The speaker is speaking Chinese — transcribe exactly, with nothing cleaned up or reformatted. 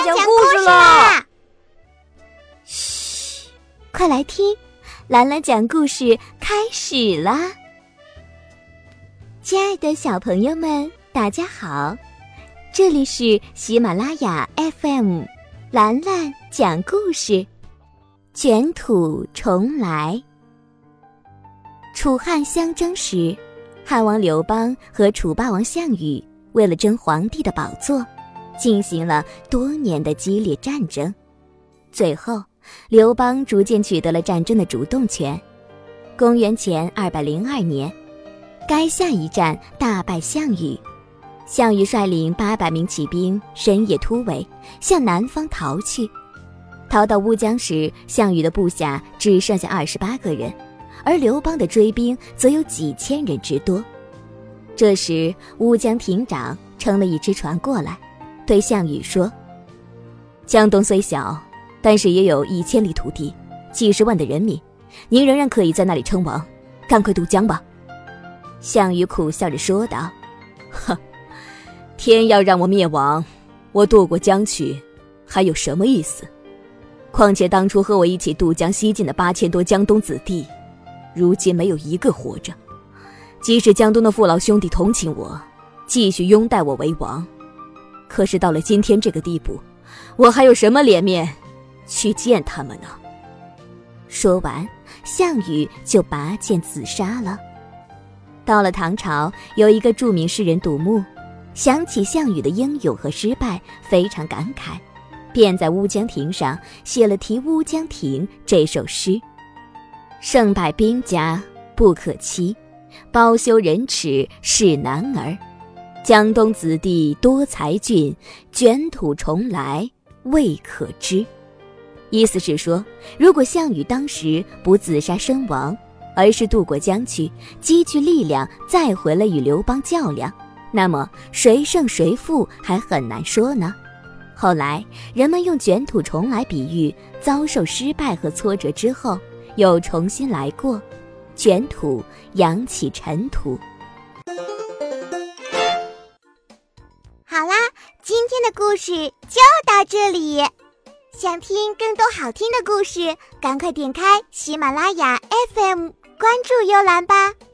讲故事啦！ 嘘，快来听，兰兰讲故事开始啦！亲爱的小朋友们，大家好，这里是喜马拉雅 F M， 兰兰讲故事，卷土重来。楚汉相争时，汉王刘邦和楚霸王项羽为了争皇帝的宝座，进行了多年的激烈战争。最后，刘邦逐渐取得了战争的主动权。公元前二百零二年，垓下一战大败项羽。项羽率领八百名骑兵深夜突围，向南方逃去。逃到乌江时，项羽的部下只剩下二十八个人，而刘邦的追兵则有几千人之多。这时，乌江亭长乘了一只船过来，对项羽说：江东虽小，但是也有一千里土地，几十万的人民，您仍然可以在那里称王，赶快渡江吧。项羽苦笑着说道：哼，天要让我灭亡，我渡过江去还有什么意思？况且当初和我一起渡江西进的八千多江东子弟，如今没有一个活着。即使江东的父老兄弟同情我，继续拥戴我为王，可是到了今天这个地步，我还有什么脸面去见他们呢？说完，项羽就拔剑自杀了。到了唐朝，有一个著名诗人杜牧，想起项羽的英勇和失败，非常感慨，便在乌江亭上写了题乌江亭这首诗：胜败兵家不可欺，包羞忍耻是男儿。江东子弟多才俊，卷土重来未可知。意思是说，如果项羽当时不自杀身亡，而是渡过江去，积聚力量再回来与刘邦较量，那么谁胜谁负还很难说呢。后来人们用卷土重来比喻遭受失败和挫折之后又重新来过，卷土扬起尘土。 好啦，今天的故事就到这里。想听更多好听的故事，赶快点开喜马拉雅 F M， 关注幽兰吧。